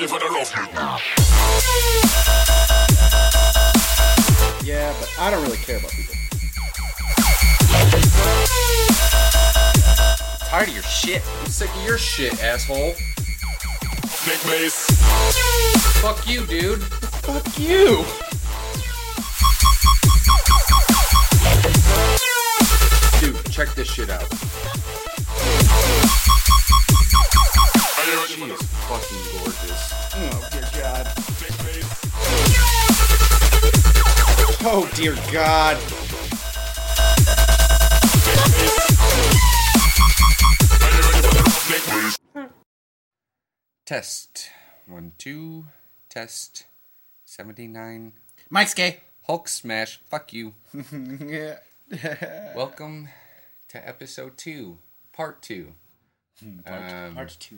for the rough. Yeah, but I don't really care about people. I'm tired of your shit. I'm sick of your shit, asshole. Big bass. Fuck you, dude. Fuck you. Dude, check this shit out. She is fucking gorgeous. Oh, dear God. Oh, dear God. Test. 1, 2. Test. 79. Mike's gay. Hulk smash. Fuck you. Yeah. Welcome to episode 2. Part 2. Part 2.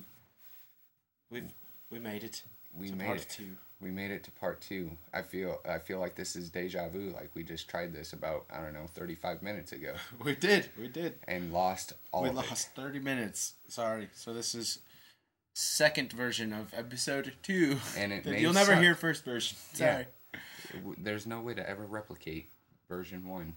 We made it. We to made part it. 2. We made it to part 2. I feel like this is deja vu. Like we just tried this about, 35 minutes ago. We did. And lost all of it. We lost 30 minutes. Sorry. So this is second version of episode 2. And it You'll never suck. hear first version. Sorry. Yeah. There's no way to ever replicate version 1.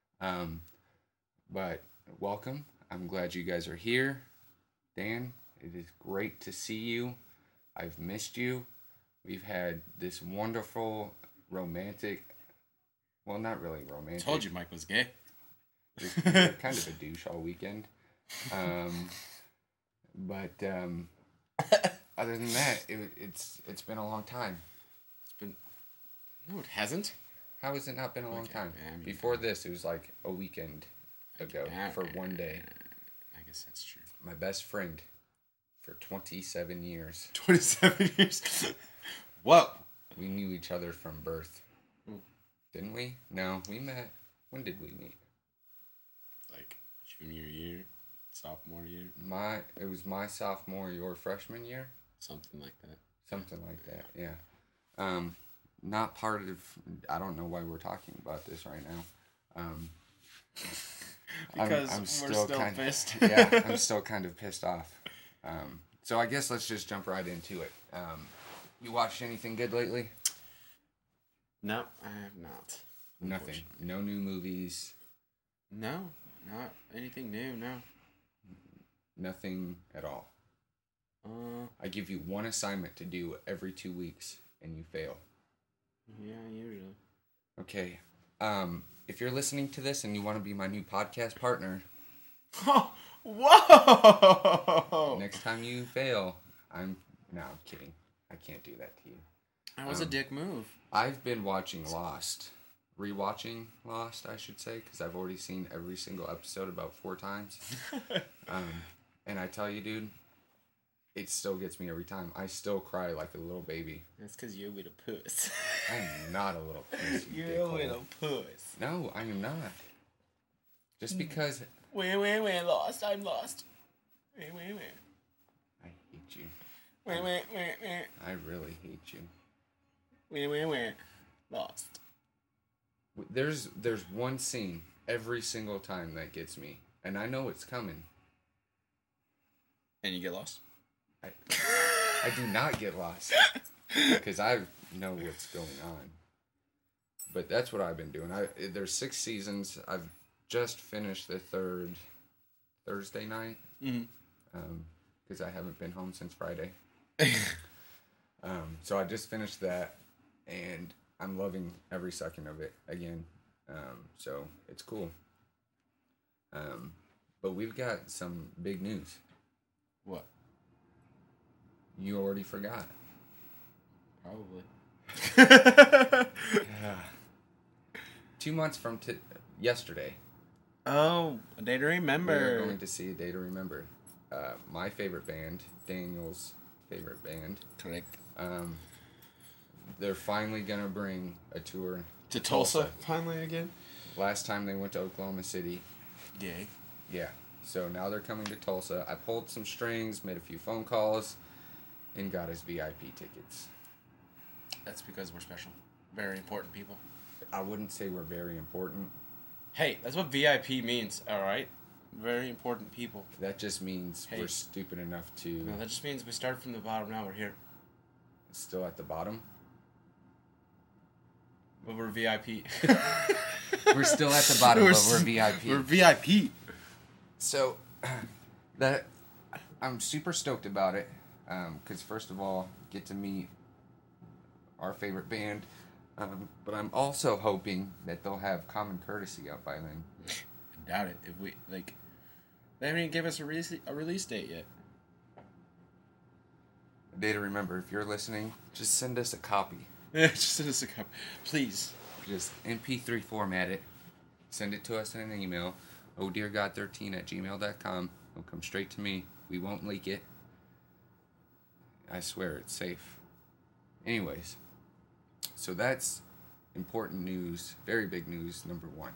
But welcome. I'm glad you guys are here. Dan, it is great to see you. I've missed you. We've had this wonderful romantic, well, not really romantic. Told you Mike was gay. Just kind of a douche all weekend. But other than that, it's been a long time. No, it hasn't. How has it not been a long time? I mean, Before this, it was like a weekend ago for one day. I guess that's true. My best friend for 27 years. 27 years. Whoa. We knew each other from birth. Didn't we? No, we met. When did we meet? Like junior year, sophomore year. It was my sophomore, your freshman year? Something like that. Something like that, yeah. Not part of... I don't know why we're talking about this right now. Because I'm we're still kind pissed. Yeah, I'm still kind of pissed off. So I guess let's just jump right into it. You watched anything good lately? No, I have not. Nothing. No new movies. No, not anything new, no. Nothing at all. I give you one assignment to do every 2 weeks, and you fail. Yeah, usually. Okay. If you're listening to this and you want to be my new podcast partner... Oh, whoa! Next time you fail, I'm kidding. I can't do that to you. That was a dick move. I've been watching Lost. Rewatching Lost, I should say, because I've already seen every single episode about 4 times. And I tell you, dude, it still gets me every time. I still cry like a little baby. That's because you're a little puss. I'm not a little puss. You're a little puss. No, I am not. Just because... Wait, lost. I'm lost. Wait. I hate you. Wait. I really hate you. Wait. Lost. There's one scene every single time that gets me. And I know it's coming. And you get lost? I do not get lost. Because I know what's going on. But that's what I've been doing. There's 6 seasons. I've just finished the 3rd Thursday night. Because I haven't been home since Friday. So I just finished that. And I'm loving every second of it again. So it's cool. But we've got some big news. What? You already forgot. Probably. 2 months from yesterday. Oh, a day to remember. We're going to see A Day to Remember. My favorite band, Daniel's favorite band. Correct. They're finally going to bring a tour To Tulsa, finally again? Last time they went to Oklahoma City. Yay. Yeah. So now they're coming to Tulsa. I pulled some strings, made a few phone calls, and got us VIP tickets. That's because we're special. Very important people. I wouldn't say we're very important. Hey, that's what VIP means, alright? Very important people. That just means we're stupid enough to... No, that just means we started from the bottom, now we're here. still at the bottom. But we're VIP. We're still at the bottom, but we're VIP. We're VIP. So, that I'm super stoked about it. Because first of all, get to meet our favorite band. But I'm also hoping that they'll have Common Courtesy out by then. I doubt it. If we they haven't even given us a release date yet. A day to remember. If you're listening, just send us a copy. Just send us a copy, please. Just MP3 format it. Send it to us in an email. ohdeargod13@gmail.com. It'll come straight to me. We won't leak it. I swear it's safe. Anyways, so that's important news. Very big news, number 1.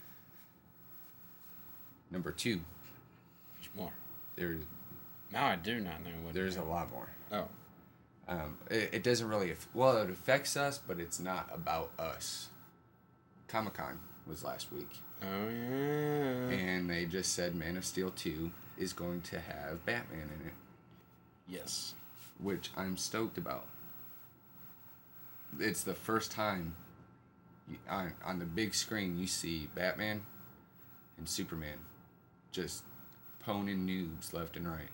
Number 2. There's more. There's Now I do not know what. a lot more. Oh. It doesn't really... Well, it affects us, but it's not about us. Comic-Con was last week. Oh, yeah. And they just said Man of Steel 2 is going to have Batman in it. Yes. Which I'm stoked about. It's the first time on the big screen you see Batman and Superman just poning noobs left and right.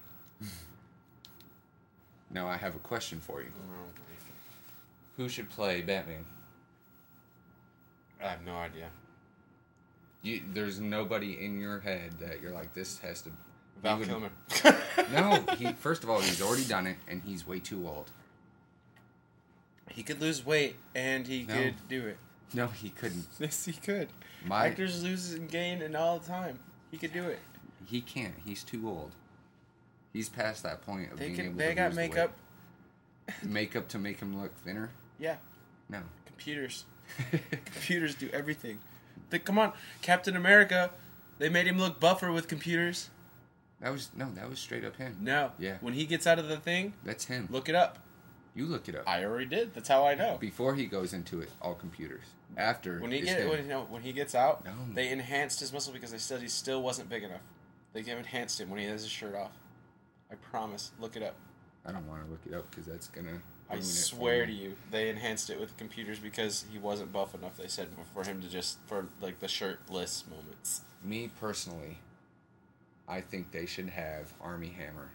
Now I have a question for you. Who should play Batman? I have no idea. There's nobody in your head that you're like, this has to... Val Kilmer. No, first of all, he's already done it, and he's way too old. He could lose weight, and he could do it. No, he couldn't. Yes, he could. My- Actors lose and gain and all the time. He could do it. He can't. He's too old. He's past that point of being able to They got lose the makeup. weight. Makeup to make him look thinner? Yeah. No. Computers. Computers do everything. Come on, Captain America. They made him look buffer with computers. That was straight up him. No. Yeah. When he gets out of the thing, That's him. look it up. You look it up. I already did. That's how I know. Before he goes into it, all computers. After When he is him. when he gets out, No. they enhanced his muscle because he still wasn't big enough. They enhanced him when he has his shirt off. I promise. Look it up. I don't want to look it up because that's gonna. I ruin it for swear me. to you, they enhanced it with computers because he wasn't buff enough. They said for him to for the shirtless moments. Me personally, I think they should have Army Hammer.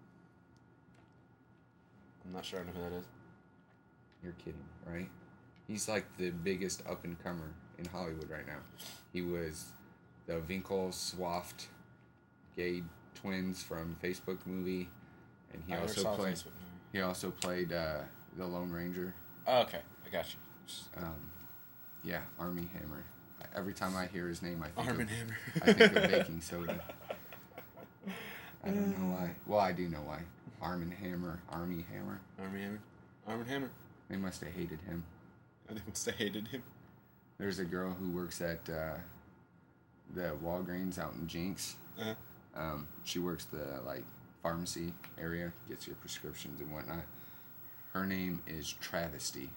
I'm not sure I know who that is. You're kidding, right? He's like the biggest up and comer in Hollywood right now. He was the Winkle Swaft gay twins from Facebook movie, and he I never also saw a played. Facebook movie. He also played the Lone Ranger. Oh, okay, I got you. Yeah, Army Hammer. Every time I hear his name, I think Arm of, and Hammer. I think of baking soda. I don't know why. Well, I do know why. Arm and Hammer, Army Hammer. Army Hammer. Arm and Hammer. They must have hated him. They must have hated him. There's a girl who works at the Walgreens out in Jinx. Uh-huh. She works the pharmacy area, gets your prescriptions and whatnot. Her name is Travesty.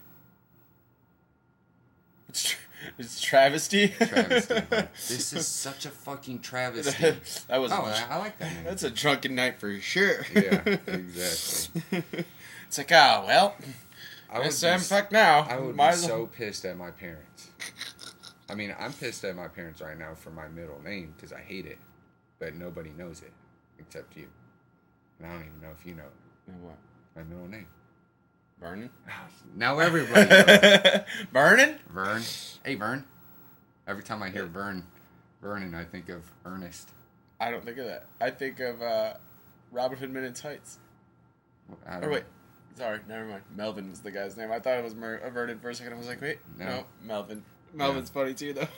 It's travesty. Travesty. This is such a fucking travesty. That was. Oh, I like that name. That's a drunken night for sure. Yeah, exactly. It's like, oh well. I would Guess I'm be, fucked now. I would Might be as well- so pissed at my parents. I mean, I'm pissed at my parents right now for my middle name because I hate it, but nobody knows it except you. And I don't even know if you know What? my middle name. Vernon? Now everybody knows. Vernon? Vern. Hey, Vern. Every time I hear Vernon, I think of Ernest. I don't think of that. I think of Robin Hood Men in Tights. I don't Or wait. Sorry, never mind. Melvin was the guy's name. I thought it was Vernon for a second. I was like, wait. No, Melvin. Melvin's funny too, though.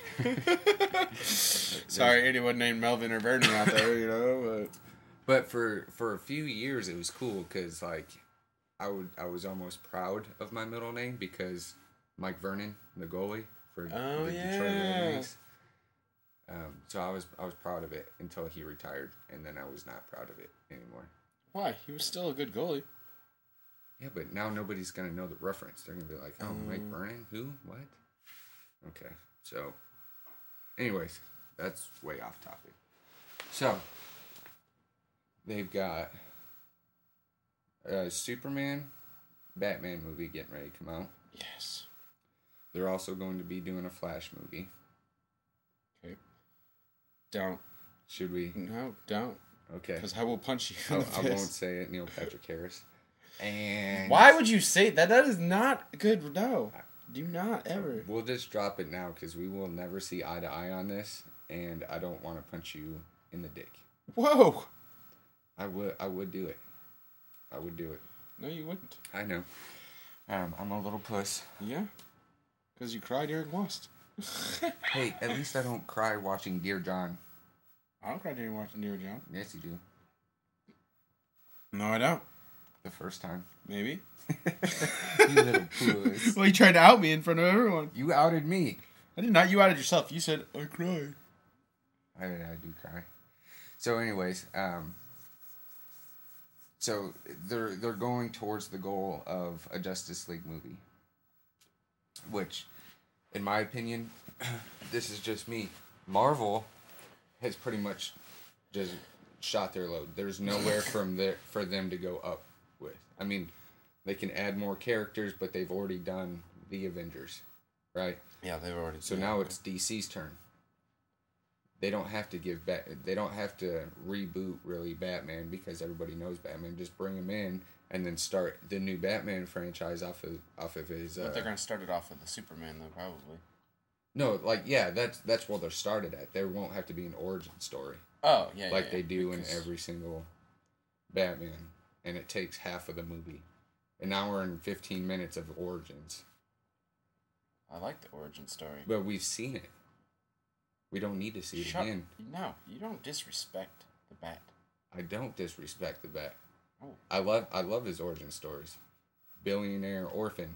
Sorry, anyone named Melvin or Vernon out there, you know. But for a few years, it was cool because I was almost proud of my middle name because Mike Vernon, the goalie for the Detroit Red Wings. So I was proud of it until he retired, and then I was not proud of it anymore. Why? He was still a good goalie. Yeah, but now nobody's gonna know the reference. They're gonna be like, "Oh, Mike Vernon, who? What?" Okay, so, anyways, that's way off topic. So, they've got Superman, Batman movie getting ready to come out. Yes. They're also going to be doing a Flash movie. Okay. Don't. Should we? No, don't. Okay. Because I will punch you. I won't say it. Neil Patrick Harris. And Why would you say that? That is not good. No. Do not ever. we'll just drop it now because we will never see eye to eye on this, and I don't want to punch you in the dick. Whoa. I would do it. I would do it. No, you wouldn't. I know. I'm a little puss. Yeah. Because you cried during Lost. Hey, at least I don't cry watching Dear John. I don't cry during watching Dear John. Yes, you do. No, I don't. The first time. Maybe. You little puss. Well, you tried to out me in front of everyone. You outed me. I did not. You outed yourself. You said, I cry. I do cry. So, anyways, so they're going towards the goal of a Justice League movie, which, in my opinion, this is just me. Marvel has pretty much just shot their load. There's nowhere for them to go up with. I mean, they can add more characters, but they've already done the Avengers, right? Yeah, they've already. So now it's DC's turn. They don't have to they don't have to reboot really Batman because everybody knows Batman. Just bring him in and then start the new Batman franchise off of his. But they're gonna start it off with the Superman though, probably. No, like yeah, that's where they're started at. There won't have to be an origin story Oh yeah, like they do in every single Batman, and it takes half of the movie, an hour and 15 minutes of origins. I like the origin story. But we've seen it. We don't need to see it again. No, you don't disrespect the Bat. I don't disrespect the Bat. Oh. I love his origin stories. Billionaire orphan.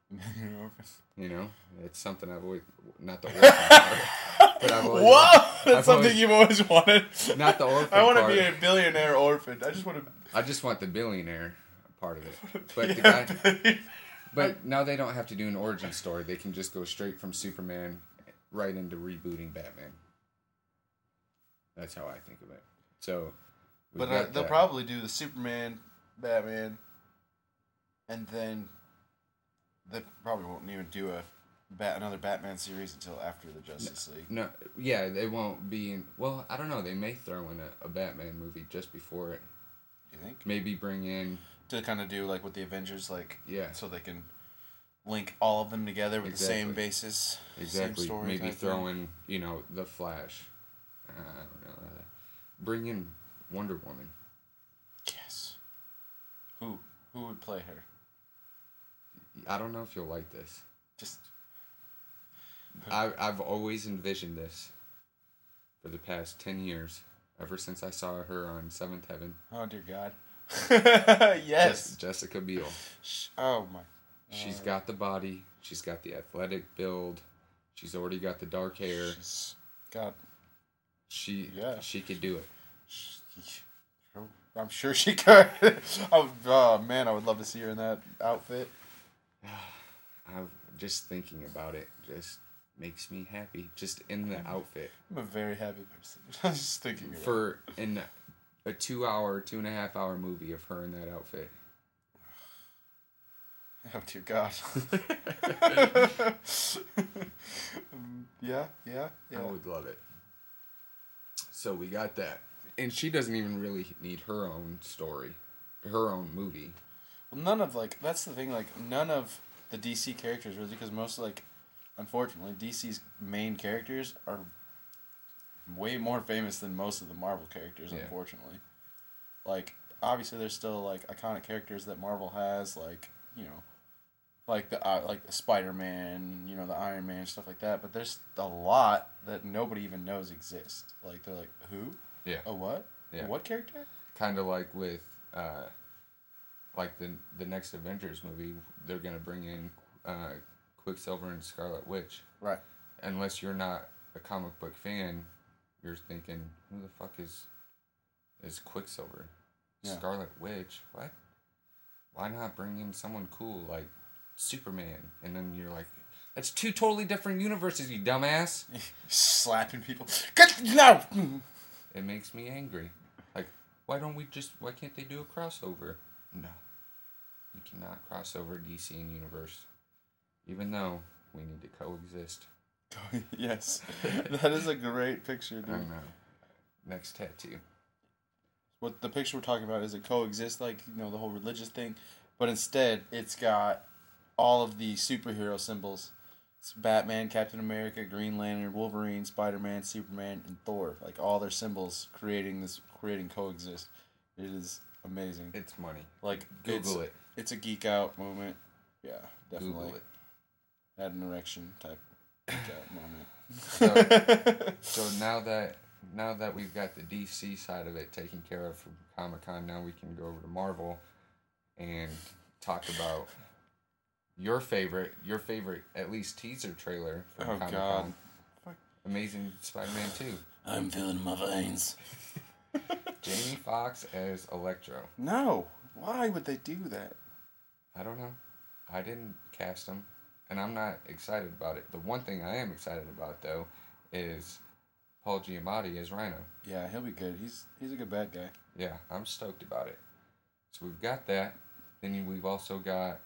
You know, it's something I've always not the orphan part, but I've always. Whoa, that's I've something always, you've always wanted. Not the orphan. I want to part. be a billionaire orphan. I just want the billionaire part of it. But the guy. But now they don't have to do an origin story. They can just go straight from Superman right into rebooting Batman. That's how I think of it. So. But they'll probably do the Superman, Batman, and then they probably won't even do another Batman series until after the Justice League. No, yeah, they won't be in. Well, I don't know. They may throw in a Batman movie just before it. You think? Maybe bring in to kind of do like with the Avengers, like so they can link all of them together with the same basis. Exactly. Same story. Maybe throw in the Flash. I don't know. Bring in Wonder Woman. Yes. Who would play her? I don't know if you'll like this. Just. I've always envisioned this for the past 10 years, ever since I saw her on Seventh Heaven. Oh dear God. Yes. Jessica Biel. Oh my. She's got the body. She's got the athletic build. She's already got the dark hair. She's got. She could do it. I'm sure she could. Oh man, I would love to see her in that outfit. I'm just thinking about it just makes me happy. Just in the outfit. I'm a very happy person. I was just thinking about for in a 2.5 hour movie of her in that outfit. Oh dear God. Yeah. I would love it. So we got that. And she doesn't even really need her own story, her own movie. Well, that's the thing, none of the DC characters really, because most, unfortunately, DC's main characters are way more famous than most of the Marvel characters, unfortunately. Obviously there's still, iconic characters that Marvel has, the Spider-Man, the Iron Man, stuff like that, but there's a lot that nobody even knows exist. They're like, who? Yeah. A what? Yeah. A what character? Kind of like with, the next Avengers movie, they're going to bring in Quicksilver and Scarlet Witch. Right. Unless you're not a comic book fan, you're thinking, who the fuck is Quicksilver? Yeah. Scarlet Witch? What? Why not bring in someone cool like Superman? And then you're like, that's two totally different universes, you dumbass. Slapping people. No! It makes me angry. Why can't they do a crossover? No. You cannot cross over DC and universe, even though we need to coexist. Yes, that is a great picture, dude. I know. Next tattoo. What the picture we're talking about is it coexist, like, you know, the whole religious thing, but instead it's got all of the superhero symbols. It's Batman, Captain America, Green Lantern, Wolverine, Spider-Man, Superman, and Thor. Like, all their symbols creating coexist. It is amazing. It's money. Like, Google it. It's a geek out moment. Yeah, definitely. Google it. Had an erection type geek out moment. So now that we've got the DC side of it taken care of from Comic-Con, now we can go over to Marvel and talk about your favorite at least teaser trailer from Comic-Con. God. Amazing Spider-Man 2. I'm feeling my veins. Jamie Foxx as Electro. No. Why would they do that? I don't know. I didn't cast him, and I'm not excited about it. The one thing I am excited about, though, is Paul Giamatti as Rhino. Yeah, he'll be good. He's a good bad guy. Yeah, I'm stoked about it. So we've got that. Then we've also got...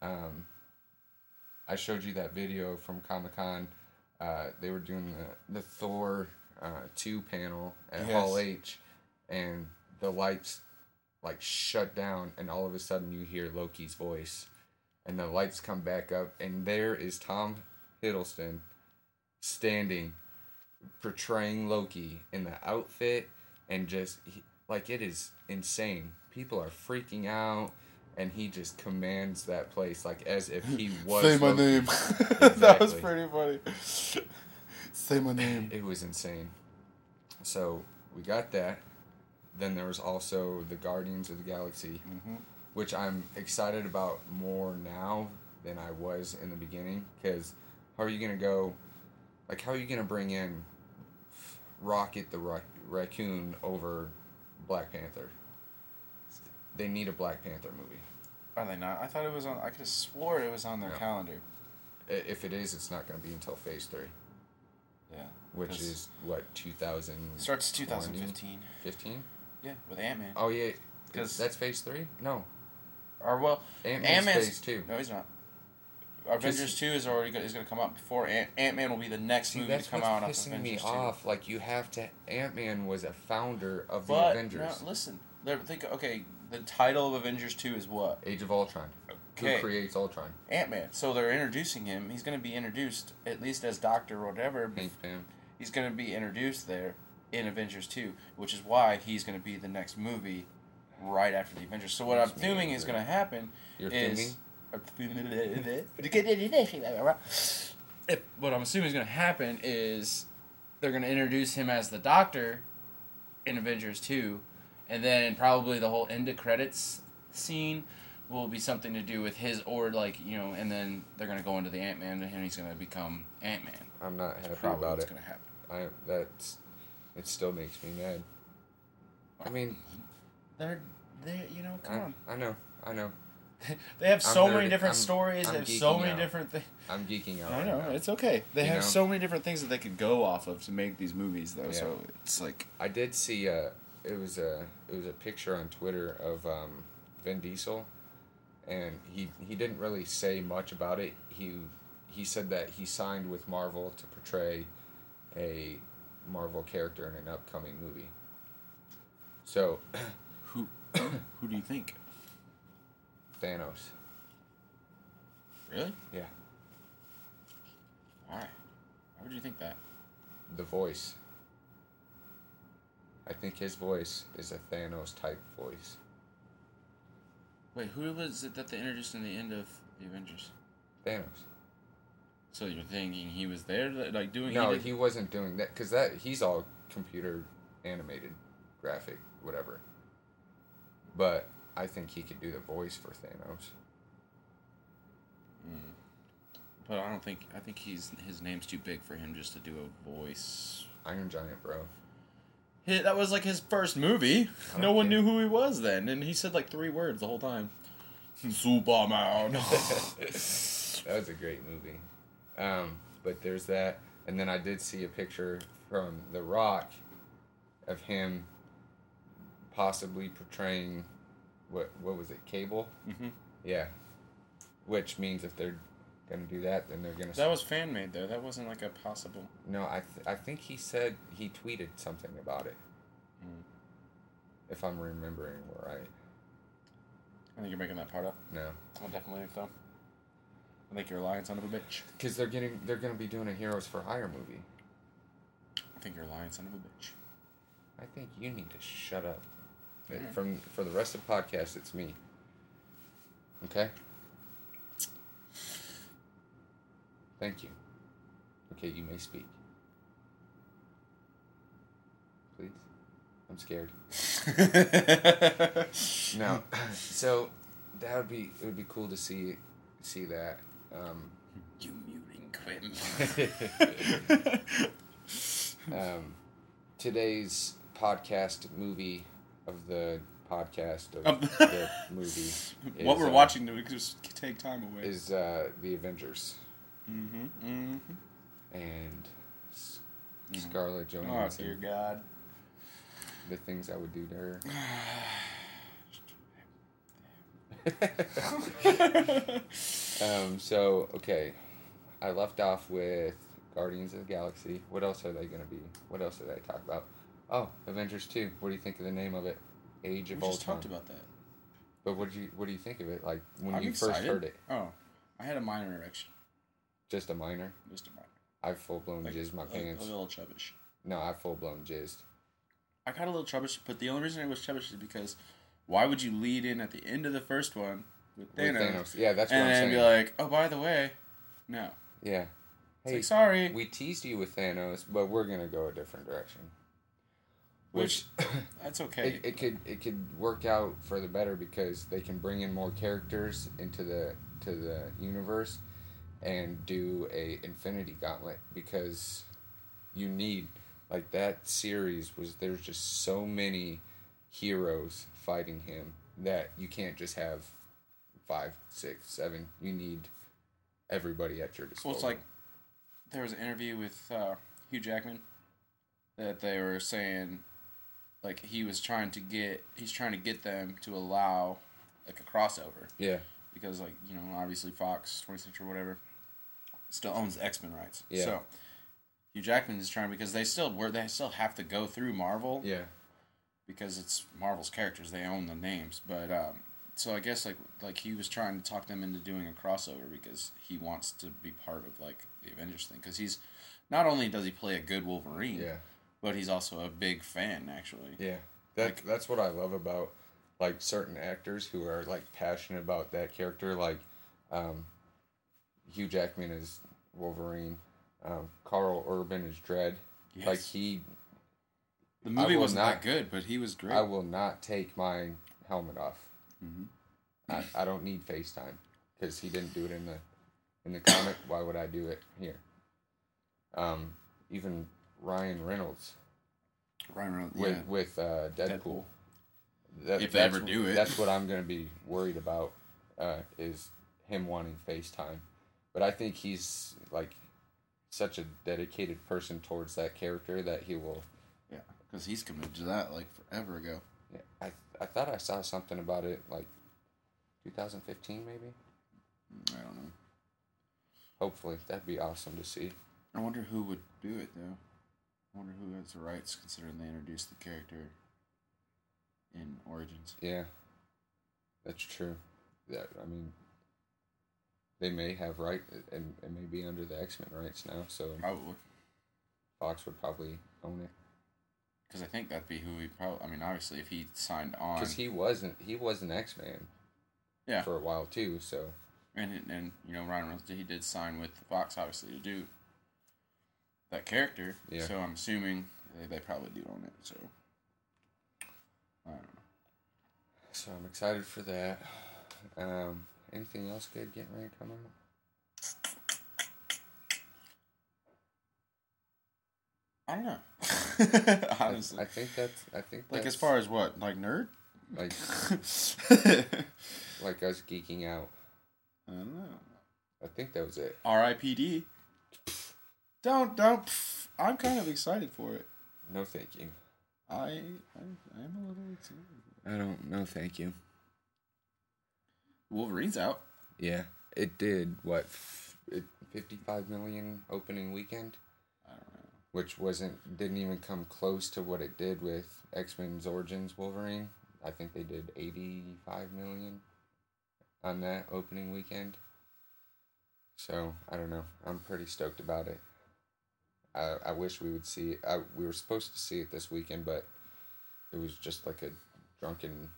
I showed you that video from Comic-Con. They were doing the Thor 2 panel at Hall H, and the lights like shut down, and all of a sudden you hear Loki's voice, and the lights come back up, and there is Tom Hiddleston standing, portraying Loki in the outfit, and just like, it is insane. People are freaking out. And he just commands that place like as if he was. Say my Loki. name. Exactly. That was pretty funny. Say my name. It was insane. So we got that. Then there was also the Guardians of the Galaxy, which I'm excited about more now than I was in the beginning. Because how are you gonna go? Like, how are you gonna bring in Rocket the Raccoon over Black Panther? They need a Black Panther movie. Are they not? I thought it was on. I could have swore it was on their calendar. If it is, it's not going to be until Phase 3. Yeah. Which is, what, 2000? Starts 2015. 15? Yeah, with Ant-Man. Oh, yeah. 'Cause- That's Phase 3? No. Or, well, Ant-Man's Phase 2. No, he's not. Avengers 2 is going to come out before Ant-Man will be the next movie to come out. That's what's pissing me Avengers 2. off. Like, you have to... Ant-Man was a founder of the But, Avengers. no, listen. Okay, the title of Avengers 2 is what? Age of Ultron. Okay. Who creates Ultron? Ant-Man. So they're introducing him. He's going to be introduced, at least as Doctor or whatever. Hank Pym. He's going to be introduced there in Avengers 2, which is why he's going to be the next movie right after the Avengers. So what I'm assuming is going to happen You're is... What I'm assuming is going to happen is they're going to introduce him as the Doctor in Avengers 2, and then probably the whole end of credits scene will be something to do with his, or like, you know, and then they're going to go into the Ant-Man and he's going to become Ant-Man. I'm not happy Probably about what's it. going to happen. It still makes me mad. I mean... They're you know, come on. I know. They have so many nerded. different stories. I'm They have so geeking many out. different things. I'm geeking out. I right know, now. it's okay. They You have know? so many different things that they could go off of to make these movies, though. Yeah. So it's like, I did see it was a picture on Twitter of Vin Diesel, and he didn't really say much about it. He said that he signed with Marvel to portray a Marvel character in an upcoming movie. So who do you think? Thanos. Really? Yeah. All right. Why would you think that? The voice. I think his voice is a Thanos type voice. Wait, who was it that they introduced in the end of the Avengers? Thanos. So you're thinking he was there, like doing? No, he wasn't doing that because he's all computer animated, graphic, whatever. But I think he could do the voice for Thanos. But I think his name's too big for him just to do a voice. Iron Giant, bro. That was like his first movie. No one care. knew who he was then, and he said like 3 words the whole time. Superman. That was a great movie. But there's that, and then I did see a picture from The Rock of him possibly portraying what was it, Cable? Mm-hmm. Yeah. Which means if they're gonna do that, then they're gonna. That was fan made though. That wasn't like a possible. No, I think he said he tweeted something about it. If I'm remembering right. I think you're making that part up. No. I definitely think so. I think you're a lying son of a bitch. Because they're gonna be doing a Heroes for Hire movie. I think you're a lying son of a bitch. I think you need to shut up. Alright. For the rest of the podcast, it's me. Okay? Thank you. Okay, you may speak. Please? I'm scared. No. So it would be cool to see that. You muting Quinn. Today's podcast movie of the podcast of the movie is, what we're watching to just take time away is The Avengers. and And Scarlett oh Johansson. dear God. The things I would do to her. So, okay. I left off with Guardians of the Galaxy. What else are they going to be? What else did I talk about? Oh, Avengers 2. What do you think of the name of it? Age of We just Ultron. talked about that. But what do you think of it? Like, when I'm you excited. first heard it? Oh, I had a minor erection. Just a minor? Just a minor. I've full-blown jizzed my pants. A little chubbish. No, I've full-blown jizzed. I got a little chubbish, but the only reason it was chubbish is because why would you lead in at the end of the first one with Thanos? Yeah, that's what I'm and saying. then be like, oh, by the way, no. Yeah. It's Hey, like, sorry. we teased you with Thanos, but we're gonna go a different direction. Which that's okay. it could work out for the better because they can bring in more characters into the universe and do a Infinity Gauntlet because you need like that series was there's just so many heroes fighting him that you can't just have 5, 6, 7. You need everybody at your disposal. Well, it's like there was an interview with Hugh Jackman that they were saying like he's trying to get them to allow like a crossover. Yeah. Because like, you know, obviously Fox, 20th Century, whatever, still owns the X-Men rights. Yeah. So Hugh Jackman is trying because they still have to go through Marvel. Yeah. Because it's Marvel's characters, they own the names. But so I guess like he was trying to talk them into doing a crossover because he wants to be part of like the Avengers thing. Because he's not only does he play a good Wolverine, Yeah. but he's also a big fan actually. Yeah. That's what I love about like certain actors who are like passionate about that character. Like Hugh Jackman is Wolverine. Carl Urban is Dredd. Yes. Like the movie wasn't that good, but he was great. I will not take my helmet off. Mm-hmm. I don't need FaceTime because he didn't do it in the comic. Why would I do it here? Even Ryan Reynolds with Deadpool. If they ever do it. That's what I'm going to be worried about is him wanting FaceTime. But I think he's like such a dedicated person towards that character that he will. Yeah, because he's committed to that like forever ago. Yeah, I thought I saw something about it like 2015 maybe. I don't know. Hopefully, that'd be awesome to see. I wonder who would do it though. I wonder who has the rights considering they introduced the character in Origins. Yeah, that's true. Yeah, I mean, they may have right, and it may be under the X-Men rights now, so Probably. Fox would probably own it. Because I think that'd be who he probably. I mean, obviously, if he signed on. Because he was an X-Man. Yeah. For a while too, so. And you know, Ryan Reynolds, he did sign with Fox obviously to do that character. Yeah. So I'm assuming they probably do own it. So I don't know. So I'm excited for that. Anything else good getting ready to come out? I don't know. Honestly, I think that's like as far as what, like nerd, like like us geeking out. I don't know. I think that was it. R.I.P.D. Don't. I'm kind of excited for it. No, thank you. I am a little excited. I don't know, thank you. Wolverine's out. Yeah, it did what? 55 million opening weekend, I don't know. which didn't even come close to what it did with X-Men's Origins Wolverine. I think they did 85 million on that opening weekend. So I don't know. I'm pretty stoked about it. I wish we would see it. We were supposed to see it this weekend, but it was just like a drunken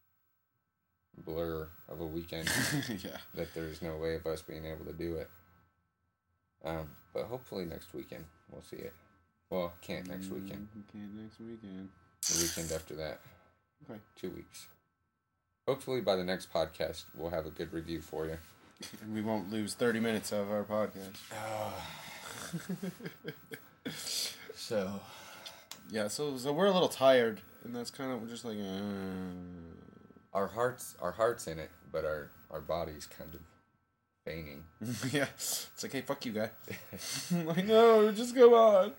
blur of a weekend. Yeah. That there's no way of us being able to do it. But hopefully next weekend we'll see it. Well, can't next weekend. Can't next weekend. The weekend after that. Okay. 2 weeks. Hopefully by the next podcast we'll have a good review for you. And we won't lose 30 minutes of our podcast. So. Yeah, so we're a little tired, and that's kind of just like. Our heart's in it, but our body's kind of fainting. Yeah, it's like, hey, fuck you, guy. I'm like, no, just go on.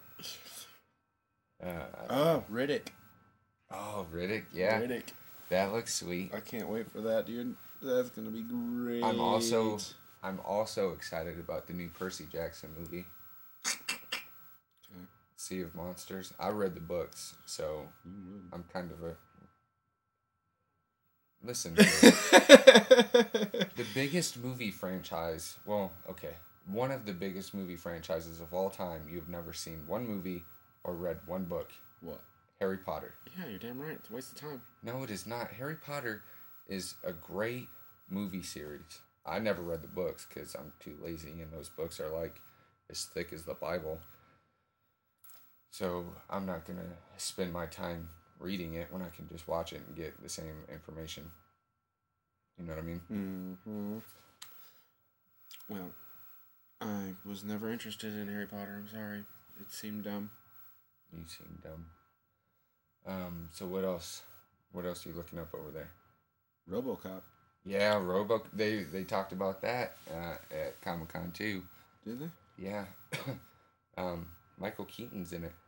Riddick. Oh, Riddick, yeah. Riddick. That looks sweet. I can't wait for that, dude. That's gonna be great. I'm also excited about the new Percy Jackson movie. Okay. Sea of Monsters. I read the books, so I'm kind of a. Listen, dude, the biggest movie franchise. Well, okay, one of the biggest movie franchises of all time. You've never seen one movie or read one book. What? Harry Potter. Yeah, you're damn right. It's a waste of time. No, it is not. Harry Potter is a great movie series. I never read the books because I'm too lazy, and those books are like as thick as the Bible. So I'm not gonna spend my time reading it when I can just watch it and get the same information. You know what I mean? Mm-hmm. Well, I was never interested in Harry Potter. I'm sorry. It seemed dumb. You seem dumb. So what else? What else are you looking up over there? RoboCop. Yeah, They talked about that at Comic-Con too. Did they? Yeah. Michael Keaton's in it.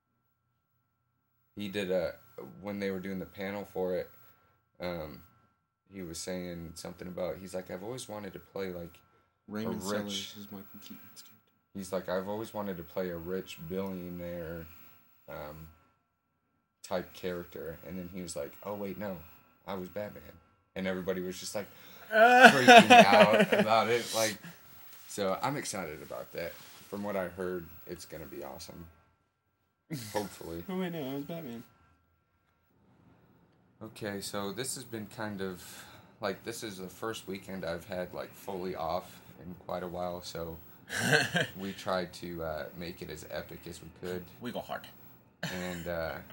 He did when they were doing the panel for it, he was saying something about, he's like, I've always wanted to play like Raymond a rich, Sellers is Michael Keaton's character. He's like, I've always wanted to play a rich billionaire type character. And then he was like, oh wait, no, I was Batman. And everybody was just like freaking out about it. Like, so I'm excited about that. From what I heard, it's going to be awesome. Hopefully. Oh wait, no, I was Batman. Okay, so this has been kind of, like, this is the first weekend I've had, like, fully off in quite a while, so we tried to make it as epic as we could. We go hard. And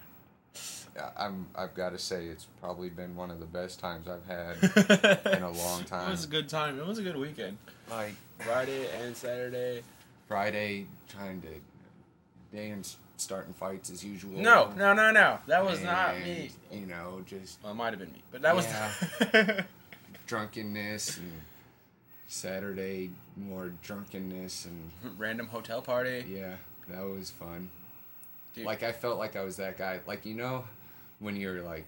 I've got to say, it's probably been one of the best times I've had in a long time. It was a good time. It was a good weekend. Like, Friday and Saturday. Friday, trying to dance, starting fights as usual. No. That was not me. You know, just... Well, it might have been me, but that was... drunkenness, and Saturday, more drunkenness, and... Random hotel party. Yeah, that was fun. Dude. Like, I felt like I was that guy. Like, you know, when you're, like,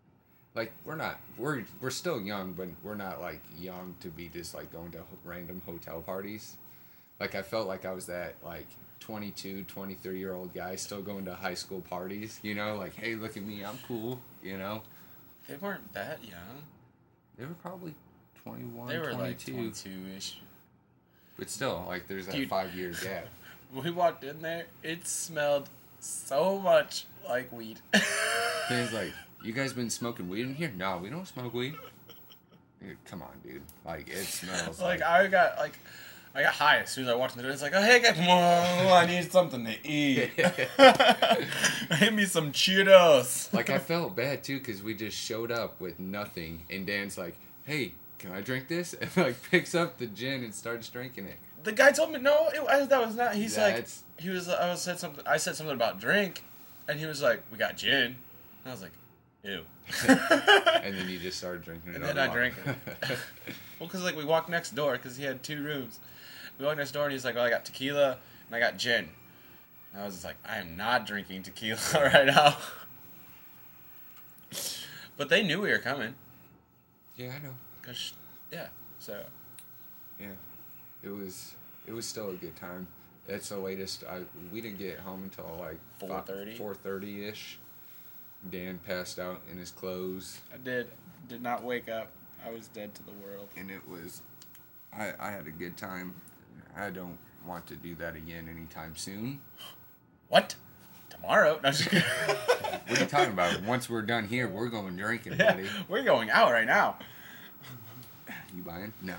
we're still young, but we're not, like, young to be just, like, going to random hotel parties. Like, I felt like I was that, like, 22, 23-year-old guy still going to high school parties, you know? Like, hey, look at me, I'm cool, you know? They weren't that young. They were probably 21, They were 22. like 22-ish. But still, like, there's that Dude. 5-year gap. When we walked in there, it smelled so much like weed. He's like, you guys been smoking weed in here? No, we don't smoke weed. Dude, come on, dude. Like, it smells like I got high as soon as I walked in the door. It's like, oh, hey, guys, I need something to eat. Give me some Cheetos. Like, I felt bad, too, because we just showed up with nothing. And Dan's like, hey, can I drink this? And, like, picks up the gin and starts drinking it. The guy told me, no, that was not. He's That's... like, I said something about drink. And he was like, we got gin. And I was like, ew. And then you just started drinking it. And then I drank it. Well, because, like, we walked next door because he had 2 rooms. We walked next door and he's like, oh, I got tequila and I got gin. And I was just like, I am not drinking tequila right now. But they knew we were coming. Yeah, I know. Because Yeah. So. Yeah, it was still a good time. It's the latest. We didn't get home until like 4:30? 4:30 ish. Dan passed out in his clothes, I did not wake up. I was dead to the world. and it was. I had a good time. I don't want to do that again anytime soon. What? Tomorrow? No, just kidding. What are you talking about? Once we're done here, we're going drinking, buddy. We're going out right now. You buying? No.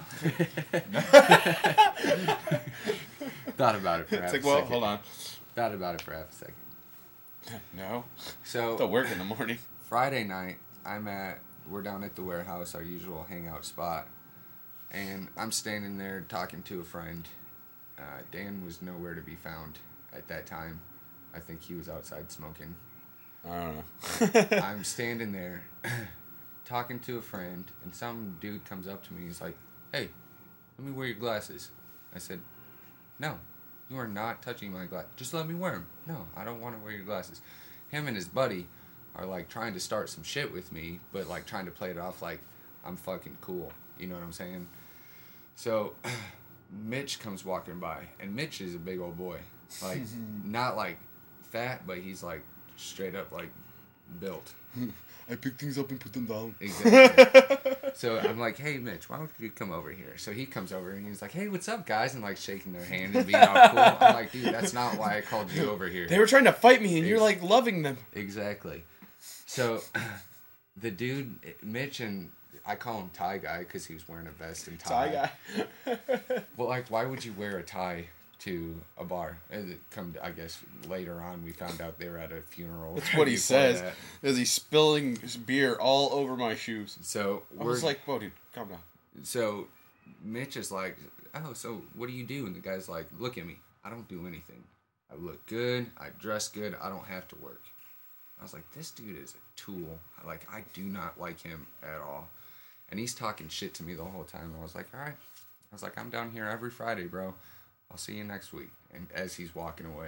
Thought about it for half a second. Well, hold on. Thought about it for half a second. No. So Still work in the morning. Friday night, we're down at the warehouse, our usual hangout spot, and I'm standing there talking to a friend. Dan was nowhere to be found at that time. I think he was outside smoking. I don't know. I'm standing there talking to a friend, and some dude comes up to me. He's like, "Hey, let me wear your glasses." I said, "No, you are not touching my glasses. Just let me wear them." "No, I don't want to wear your glasses." Him and his buddy are like trying to start some shit with me, but like trying to play it off like I'm fucking cool. You know what I'm saying? So Mitch comes walking by, and Mitch is a big old boy. Like, not like fat, but he's like straight up like built. I pick things up and put them down. Exactly. So I'm like, "Hey, Mitch, why don't you come over here?" So he comes over and he's like, "Hey, what's up, guys?" And like shaking their hand and being all cool. I'm like, "Dude, that's not why I called you over here." They were trying to fight me, and you're like loving them. Exactly. So the dude, Mitch, and I call him Tie Guy because he was wearing a vest and tie. Tie guy. Well, like, why would you wear a tie to a bar? And I guess later on we found out they were at a funeral. That's what he before says. that. Is he spilling his beer all over my shoes? So I was like, "Whoa, dude, calm down." So Mitch is like, "Oh, so what do you do?" And the guy's like, "Look at me. I don't do anything. I look good. I dress good. I don't have to work." I was like, "This dude is a tool. Like, I do not like him at all." And he's talking shit to me the whole time. I was like, "All right." I was like, "I'm down here every Friday, bro. I'll see you next week." And as he's walking away.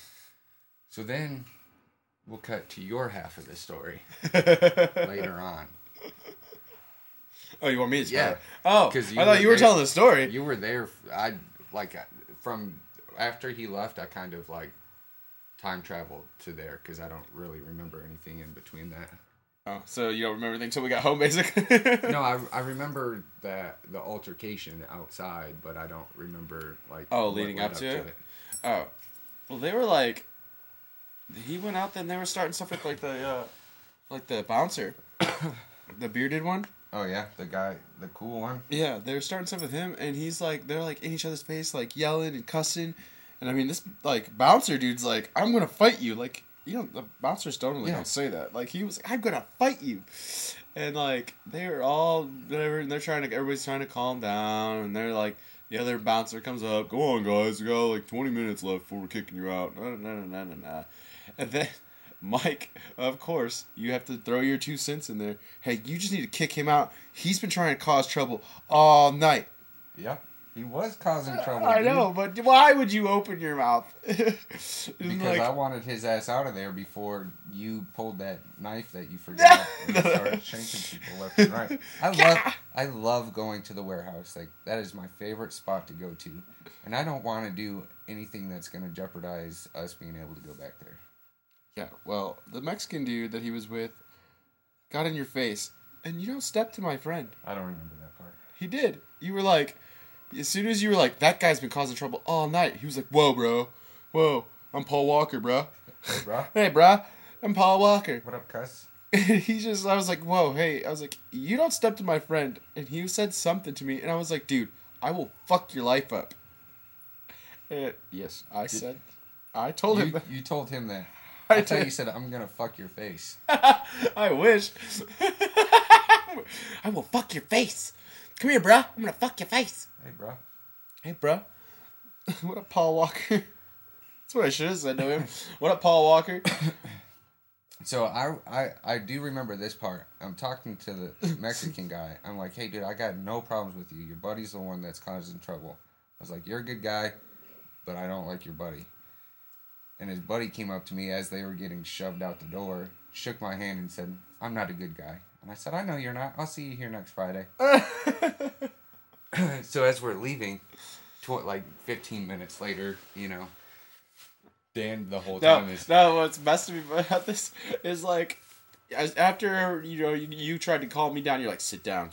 So then we'll cut to your half of the story later on. Oh, you want me to tell Yeah. it? Oh, 'Cause I thought you were there. telling the story. You were there. From after he left, I kind of like time traveled to there because I don't really remember anything in between that. Oh, so you don't remember anything until we got home, basically? No, I remember the altercation outside, but I don't remember like. Oh, what leading led up to it? Oh, well, they were like, he went out there and they were starting stuff with like the bouncer, the bearded one. Oh yeah, the guy, the cool one. Yeah, they were starting stuff with him, and he's like, they're like in each other's face, like yelling and cussing, and I mean, this like bouncer dude's like, "I'm gonna fight you," like. You know, the bouncers normally don't say that. Like, he was like, "I'm gonna fight you," and like they were all whatever, and everybody's trying to calm down, and they're like, the other bouncer comes up, "Go on, guys, we got like 20 minutes left before we're kicking you out." Nah. And then Mike, of course, you have to throw your 2 cents in there. "Hey, you just need to kick him out. He's been trying to cause trouble all night." Yeah, he was causing trouble. I know, but why would you open your mouth? Because like, I wanted his ass out of there before you pulled that knife that you forgot and you started shanking people left and right. I love going to the warehouse. Like, that is my favorite spot to go to. And I don't want to do anything that's going to jeopardize us being able to go back there. yeah, well, the Mexican dude that he was with got in your face, and you don't step to my friend. I don't remember that part. He did. You were like, as soon as you were like, "That guy's been causing trouble all night," he was like, "Whoa, bro. Whoa, I'm Paul Walker, bro." Hey, bro. "Hey, bro, I'm Paul Walker." What up, cuss? And I was like, "Whoa, hey." I was like, "You don't step to my friend." And he said something to me, and I was like, "Dude, I will fuck your life up." And yes, I told him that. You told him that. I I thought did. you said, "I'm going to fuck your face." I wish. I will fuck your face. Come here, bruh. I'm gonna fuck your face. Hey, bro. Hey, bruh. What up, Paul Walker? That's what I should have said to him. What up, Paul Walker? So I do remember this part. I'm talking to the Mexican guy. I'm like, "Hey, dude, I got no problems with you. Your buddy's the one that's causing trouble." I was like, "You're a good guy, but I don't like your buddy." And his buddy came up to me as they were getting shoved out the door, shook my hand and said, "I'm not a good guy. And I said, I know you're not. I'll see you here next Friday. So as we're leaving, like 15 minutes later, you know, Dan the whole time is... No, what's best to me about this is like, after, you know, you tried to calm me down, you're like, sit down.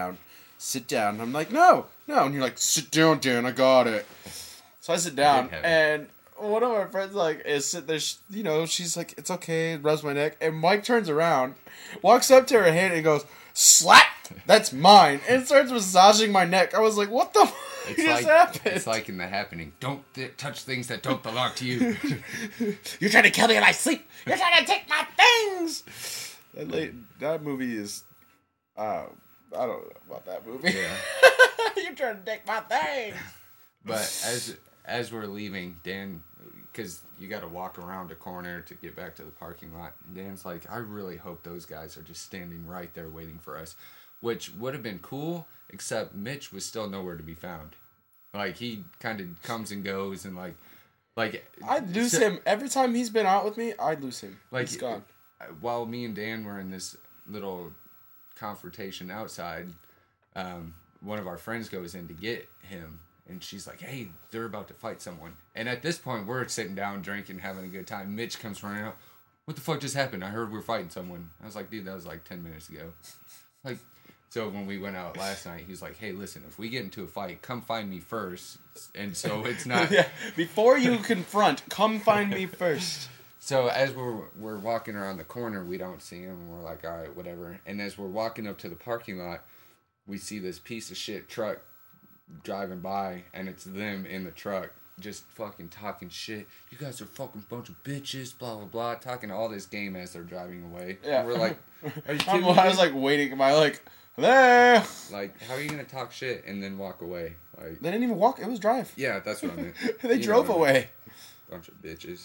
And I'm like, no. And you're like, sit down, Dan, I got it. So I sit down, and one of my friends, like, is sitting there, you know, she's like, it's okay, rubs my neck. And Mike turns around, walks up to her hand, and goes, slap! That's mine. And starts massaging my neck. I was like, what the fuck just happened? It's like in The Happening. Don't touch things that don't belong to you. You're trying to kill me in my sleep. You're trying to take my things. That movie is... I don't know about that movie. Yeah. You're trying to take my things. But as we're leaving, Dan... Because you got to walk around a corner to get back to the parking lot. Dan's like, I really hope those guys are just standing right there waiting for us. Which would have been cool, except Mitch was still nowhere to be found. Like, he kind of comes and goes, and like I'd lose him. Every time he's been out with me, I'd lose him. Like, he's gone. While me and Dan were in this little confrontation outside, one of our friends goes in to get him. And she's like, hey, they're about to fight someone. And at this point, we're sitting down, drinking, having a good time. Mitch comes running out. What the fuck just happened? I heard we're fighting someone. I was like, dude, that was like 10 minutes ago. Like, so when we went out last night, he was like, hey, listen, if we get into a fight, come find me first. And so it's not... Yeah, before you confront, come find me first. So as we're walking around the corner, we don't see him. And we're like, all right, whatever. And as we're walking up to the parking lot, we see this piece of shit truck driving by, and it's them in the truck just fucking talking shit. You guys are fucking bunch of bitches, blah blah blah, talking all this game as they're driving away. Yeah, and we're like, are you kidding me? I was like waiting. Am I like, hello? Like, how are you gonna talk shit and then walk away? Like, They didn't even walk. It was drive. yeah, that's what I meant. They drove away. Bunch of bitches.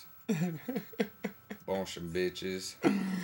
Bunch of bitches.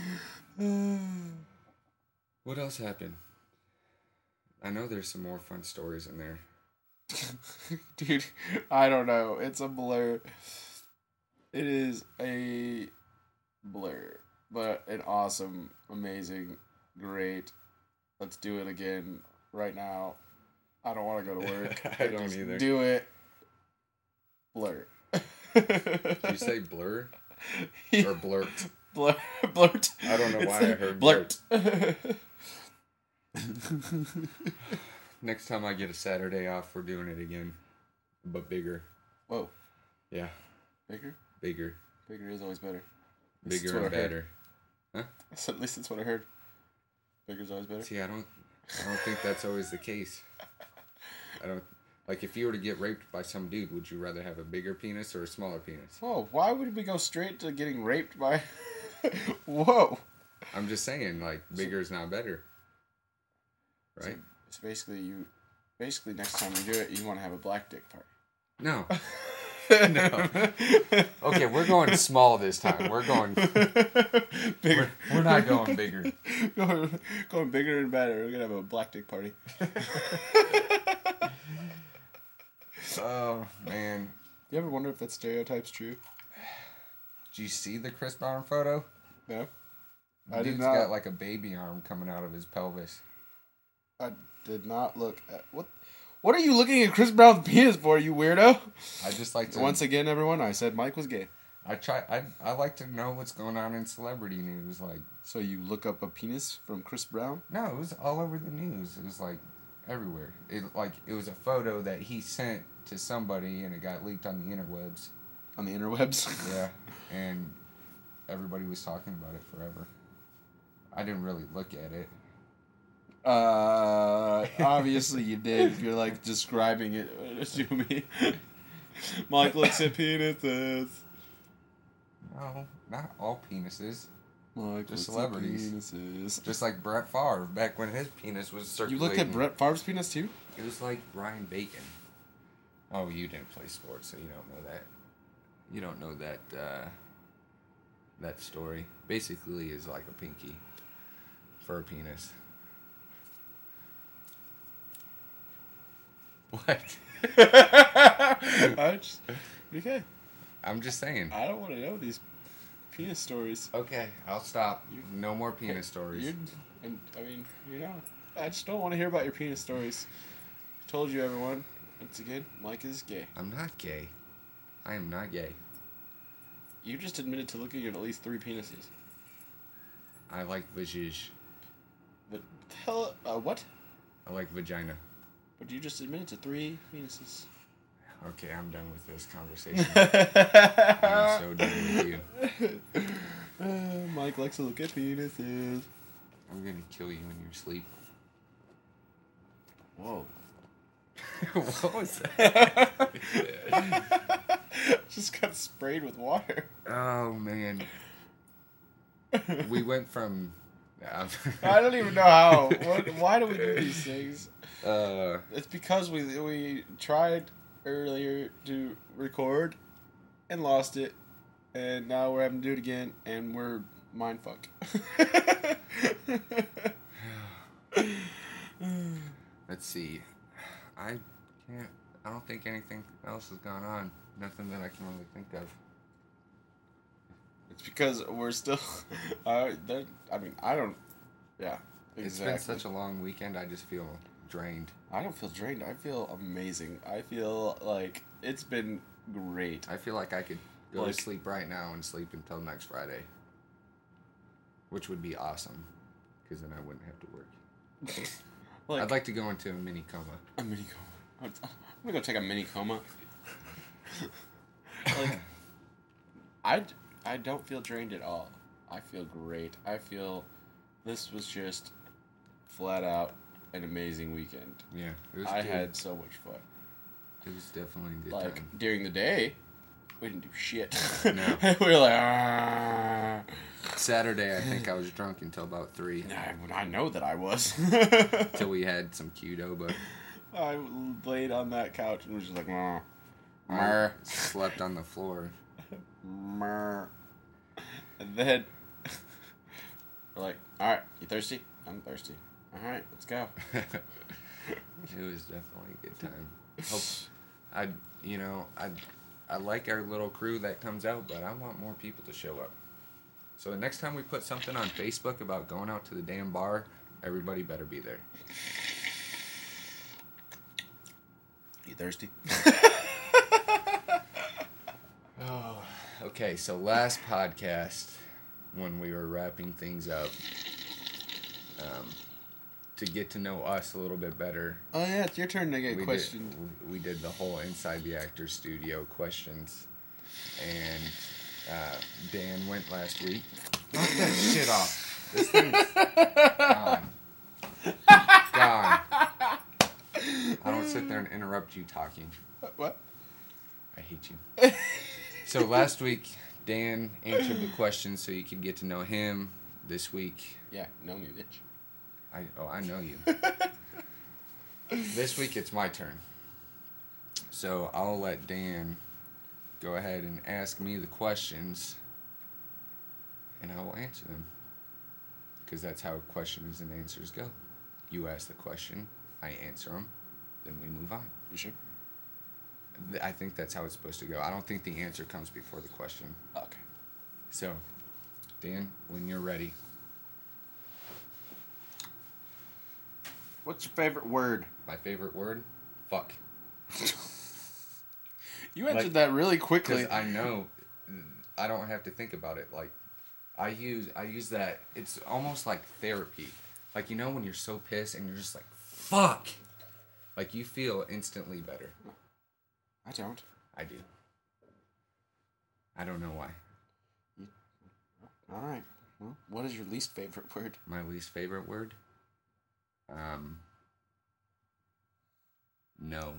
What else happened? I know there's some more fun stories in there. Dude, I don't know. It's a blur. It is a blur. But an awesome, amazing, great. Let's do it again right now. I don't want to go to work. I don't either. Do it. Blur. Did you say blur? Or blurt? Blurt. I don't know why I heard blurt. Next time I get a Saturday off, we're doing it again. But bigger. Whoa. Yeah. Bigger? Bigger. Bigger is always better. Bigger and better. Huh? At least that's what I heard. Bigger's always better. See, I don't think that's always the case. I don't... Like, if you were to get raped by some dude, would you rather have a bigger penis or a smaller penis? Whoa, why would we go straight to getting raped by... Whoa. I'm just saying, like, bigger is not better. Right? So basically next time you do it, you want to have a black dick party. No. No. Okay, we're going small this time. We're going bigger. We're not going bigger. Going bigger and better. We're going to have a black dick party. Oh, man. You ever wonder if that stereotype's true? Did you see the Chris Brown photo? No. The dude's got like a baby arm coming out of his pelvis. I did not look at... What are you looking at Chris Brown's penis for, you weirdo? I just like to... Once again, everyone, I said Mike was gay. I like to know what's going on in celebrity news. Like, so you look up a penis from Chris Brown? No, it was all over the news. It was like everywhere. It was a photo that he sent to somebody, and it got leaked on the interwebs. On the interwebs? Yeah, and everybody was talking about it forever. I didn't really look at it. Obviously you did. If you're like describing it to me. Mike looks at penises. No, not all penises. Mike just celebrities. Penises. Just like Brett Favre back when his penis was circulating. You looked at Brett Favre's penis too? It was like Ryan Bacon. Oh, you didn't play sports, so you don't know that. You don't know that. That story basically is like a pinky for a penis. What? Okay. I'm just saying. I don't want to know these penis stories. Okay, I'll stop. No more penis stories. And, I mean, I just don't want to hear about your penis stories. Told you, everyone. Once again, Mike is gay. I'm not gay. I am not gay. You just admitted to looking at least 3 penises. I like vajij. But hell, what? I like vagina. But you just admitted to 3 penises. Okay, I'm done with this conversation. I'm so done with you. Mike likes to look at penises. I'm gonna kill you in your sleep. Whoa. What was that? Just got sprayed with water. Oh man. We went from. I don't even know how. Why do we do these things? Uh. It's because we tried earlier to record and lost it, and now we're having to do it again, and we're mindfuck. Let's see. I don't think anything else has gone on. Nothing that I can really think of. It's because we're still. I mean, I don't. Yeah. Exactly. It's been such a long weekend. I just feel drained. I don't feel drained. I feel amazing. I feel like it's been great. I feel like I could go to sleep right now and sleep until next Friday, which would be awesome, because then I wouldn't have to work. I'd like to go into a mini coma. A mini coma. I'm gonna go take a mini coma. I don't feel drained at all. I feel great. I feel this was just flat out an amazing weekend. Yeah, it was I good. had so much fun. It was definitely a good time. During the day, we didn't do shit. No. We were like, ah. Saturday, I think I was drunk until about 3. I know that I was. Till we had some Qdoba. I laid on that couch and was just like, I mer. slept on the floor. Mer. And then we're like, alright, you thirsty? I'm thirsty. Alright, let's go. It was definitely a good time. I like our little crew that comes out, but I want more people to show up. So the next time we put something on Facebook about going out to the damn bar, everybody better be there. You thirsty? Oh, okay, so last podcast, when we were wrapping things up, to get to know us a little bit better. Oh yeah, it's your turn to get questioned. We did the whole Inside the Actors Studio questions, and Dan went last week. Knock that shit off. This thing's gone. Gone. I don't sit there and interrupt you talking. What? I hate you. So last week, Dan answered the questions so you could get to know him. This week... Yeah, know me, bitch. I know you. This week, it's my turn. So I'll let Dan go ahead and ask me the questions, and I will answer them. Because that's how questions and answers go. You ask the question, I answer them, then we move on. You sure? I think that's how it's supposed to go. I don't think the answer comes before the question. Okay. So, Dan, when you're ready. What's your favorite word? My favorite word? Fuck. You answered that really quickly. Because I know I don't have to think about it. Like, I use that. It's almost like therapy. Like, you know when you're so pissed and you're just like, fuck. Like, you feel instantly better. I don't. I do. I don't know why. All right. Well, what is your least favorite word? My least favorite word? No.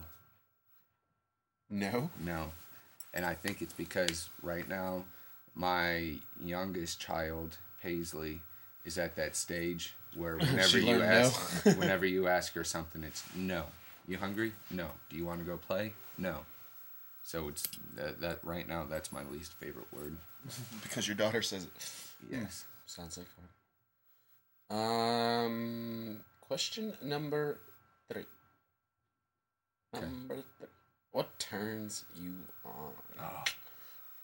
No? No. And I think it's because right now my youngest child, Paisley, is at that stage where whenever you ask her something, it's no. You hungry? No. Do you want to go play? No. So it's that right now that's my least favorite word. Because your daughter says it. Yes. Sounds like fun. Question number 3. Okay. Number 3. What turns you on?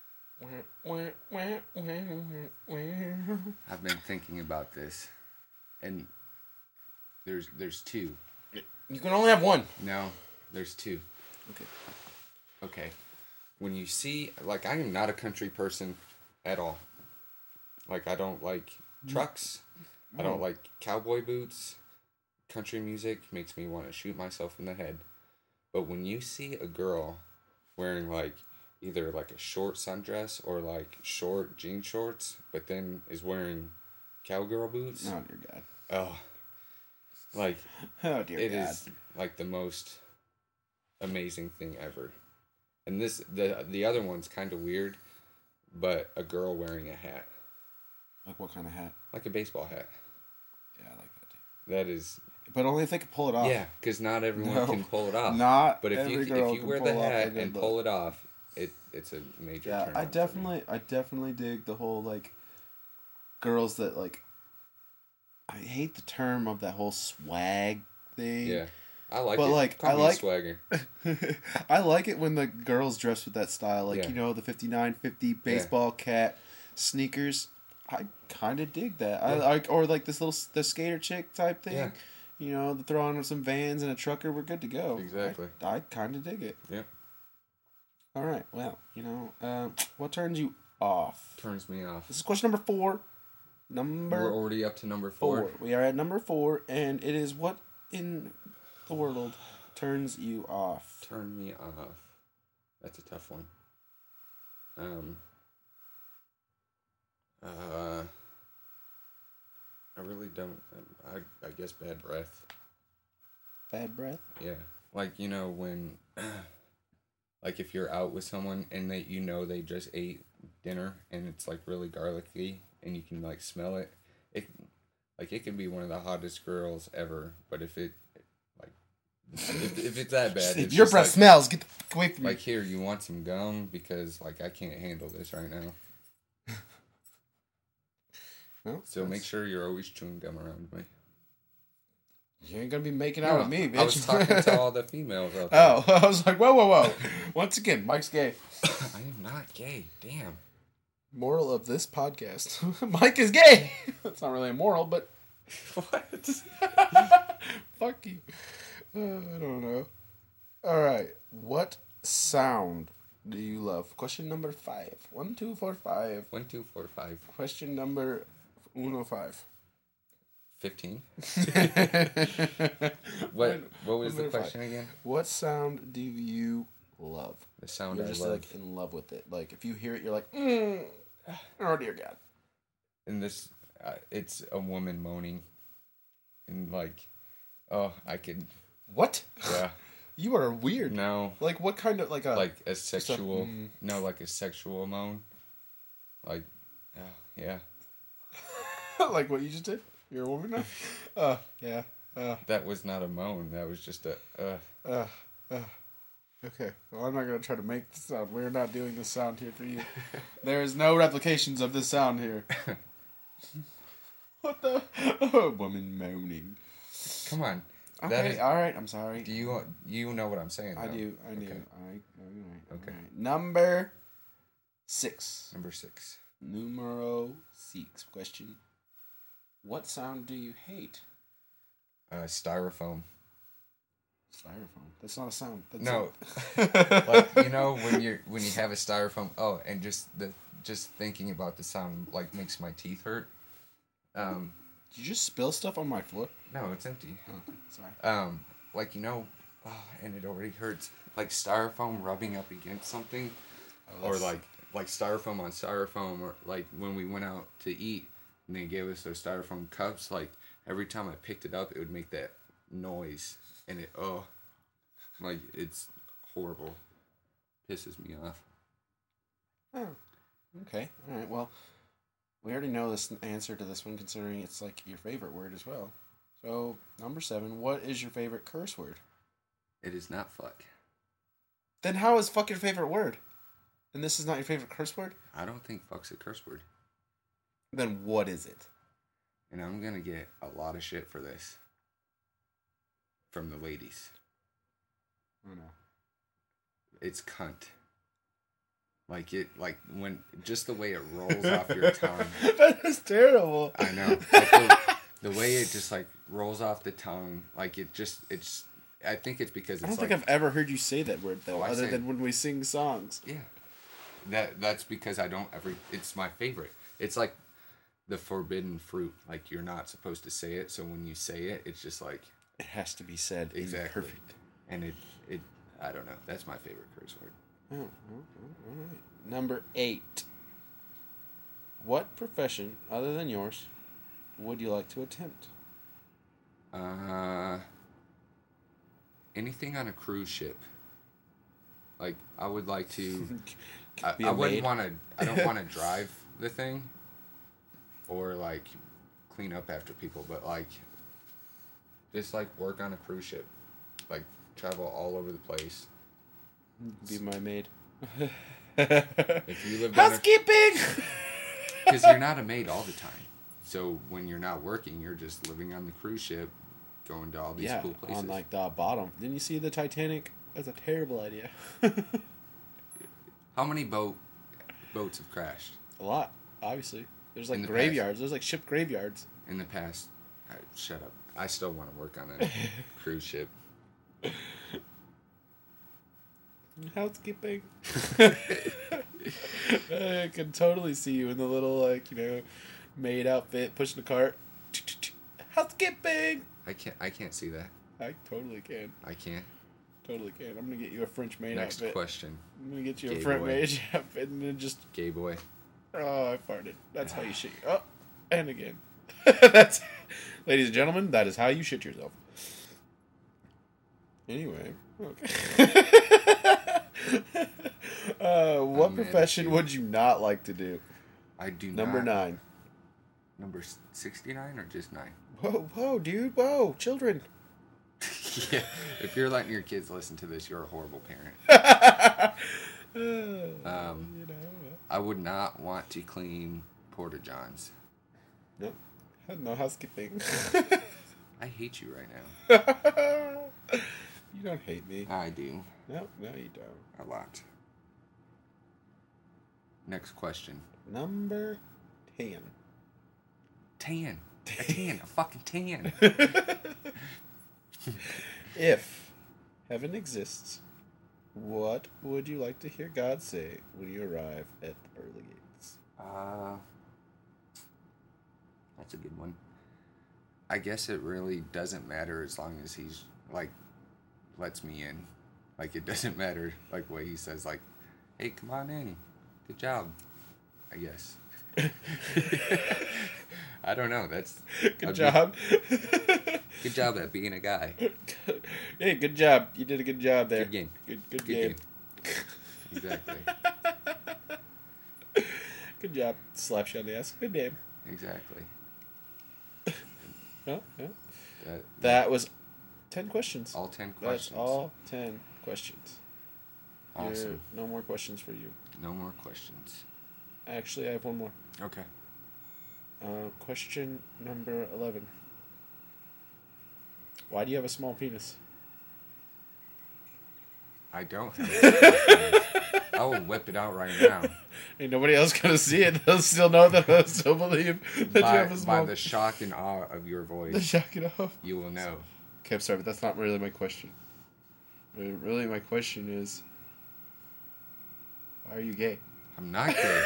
Oh. I've been thinking about this. and there's two. You can only have one. No, there's two. Okay. Okay. When you see, like, I am not a country person at all. Like, I don't like trucks. I don't like cowboy boots. Country music makes me want to shoot myself in the head. But when you see a girl wearing, like, either, like, a short sundress or, like, short jean shorts, but then is wearing cowgirl boots. Oh, dear God. Oh. Like, Oh, dear it God. is, like, the most amazing thing ever. And the other one's kind of weird, but a girl wearing a hat. Like what kind of hat? Like a baseball hat. Yeah, I like that too. That is... But only if they can pull it off. Yeah, because not everyone No, can pull it off. Not But if every you girl if you can wear pull the off a hat good and look. pull it off, it's a major Yeah, turn I on for me. definitely dig the whole, like, girls that, like, I hate the term of that whole swag thing. Yeah. I like But, it. like, Call I me like- swagger. I like it when the girls dress with that style, like, Yeah. you know, the 5950 baseball cap sneakers. I kind of dig that. I Yeah. like, or like this the skater chick type thing. Yeah. You know, the throw on some Vans and a trucker, we're good to go. Exactly. I kind of dig it. Yeah. All right. Well, you know, what turns you off? Turns me off. This is question number 4. We're Number already up to number 4. 4. We are at number 4, and it is what in the world turns you off? Turn me off. That's a tough one. I really don't. I guess bad breath. Bad breath? Yeah. Like, you know, when, like, if you're out with someone and you know they just ate dinner and it's, like, really garlicky and you can, like, smell it, it could be one of the hottest girls ever, but if it, like, if it's that bad, If it's your just breath like, smells, get the fuck away from me. like, here, you want some gum? Because, like, I can't handle this right now. Well, So make sure you're always chewing gum around me. you ain't gonna be making out with me, bitch. I was talking to all the females out there. Oh, I was like, whoa. Once again, Mike's gay. I am not gay. Damn. Moral of this podcast: Mike is gay. That's not really a moral, but What? fuck you. I don't know. All right, what sound do you love? Question number 5. 1, 2, 4, 5. 1, 2, 4, 5. Question number 5. 15. What was the Number question again? What sound do you love? The sound You're I just love. like in love with it. Like if you hear it, you're like, oh dear God. And this, it's a woman moaning. And like, oh, I could, What? yeah. You are weird. No. Like what kind of like a Like a sexual, mm. no, like a sexual moan. Like, yeah. like what you just did? You're a woman now. Yeah. That was not a moan. That was just a, Okay. Well, I'm not gonna try to make the sound. We're not doing this sound here for you. There is no replications of this sound here. What the? Woman moaning. Come on. Okay. That is, All right. I'm sorry. do you know what I'm saying? I though? do. I do. Okay. Okay. Okay. Number 6. Number 6. Numero 6. Question. What sound do you hate? Styrofoam. Styrofoam. That's not a sound. That's No. a- Like, you know, when you have a styrofoam, and just thinking about the sound like makes my teeth hurt. Did you just spill stuff on my floor? No, it's empty. Oh, sorry. Like, you know, and it already hurts. Like styrofoam rubbing up against something, or like styrofoam on styrofoam, or like when we went out to eat and they gave us those styrofoam cups. Like every time I picked it up, it would make that noise, and like it's horrible. Pisses me off. Oh. Okay. All right. Well, we already know this answer to this one, considering it's like your favorite word as well. So, number 7. What is your favorite curse word? It is not fuck. Then how is fuck your favorite word? And this is not your favorite curse word? I don't think fuck's a curse word. Then what is it? And I'm gonna get a lot of shit for this. From the ladies. Oh no. It's cunt. Like when just the way it rolls off your tongue. That is terrible. I know. Like The way it just like rolls off the tongue, like it's. I think it's because it's I don't like, think I've ever heard you say that word though, Oh, I other say than it. when we sing songs. Yeah. That's because I don't ever. It's my favorite. It's like the forbidden fruit. Like you're not supposed to say it, so when you say it, it's just like It has to be said. exactly Perfect. And it. I don't know. That's my favorite curse word. Oh, all right. Number 8. What profession, other than yours, would you like to attempt? Anything on a cruise ship. Like I would like to. Be I a wouldn't maid. want to. I don't want to drive the thing, or like clean up after people, but like just like work on a cruise ship, like travel all over the place. Be my maid. If you lived on a, Housekeeping! because you're not a maid all the time. So when you're not working, you're just living on the cruise ship, going to all these Yeah, cool places. on like the bottom. Didn't you see the Titanic? That's a terrible idea. How many boats have crashed A lot, obviously. There's like In the graveyards. There's like ship graveyards. in the past? Shut up. I still want to work on a cruise ship. Housekeeping. I can totally see you in the little, like, maid outfit, pushing the cart. Housekeeping! I can't see that. I totally can. I can't. Totally can. I'm going to get you a French maid Next outfit. question. I'm going to get you Gay a French boy. maid outfit and then just... Gay boy. Oh, I farted. That's how you shit. Oh, and again. That's... Ladies and gentlemen, that is how you shit yourself. Anyway. Okay. What man, profession shoot. would you not like to do? I do Number not. 9. Number 69 or just 9? Whoa, dude. Whoa, children. Yeah. If you're letting your kids listen to this, you're a horrible parent. I would not want to clean porta johns. Nope. No housekeeping. I hate you right now. You don't hate me. I do. No, you don't. A lot. Next question. Number 10. Tan. A tan. A fucking tan. If heaven exists, what would you like to hear God say when you arrive at the pearly gates? That's a good one. I guess it really doesn't matter as long as he's, like, lets me in. Like, it doesn't matter, like, what he says, like, hey, come on in. Good job. I guess. I don't know. That's... Good job. Good job at being a guy. Hey, good job. You did a good job there. Good game. Good game. Exactly. Good job. Slaps you on the ass. Good game. Exactly. Oh, yeah. That That was 10 questions. all 10 questions. That's all 10 questions. Awesome. No more questions for you. No more questions. Actually, I have one more. Okay. Question number 11. Why do you have a small penis? I don't have a I will whip it out right now. Ain't nobody else gonna see it. They'll still know that. They'll still believe that you have a By small. the shock and awe of your The voice, shock it off. you will know. Okay, I'm sorry, but that's not really my question. Really, my question is, why are you gay? I'm not gay.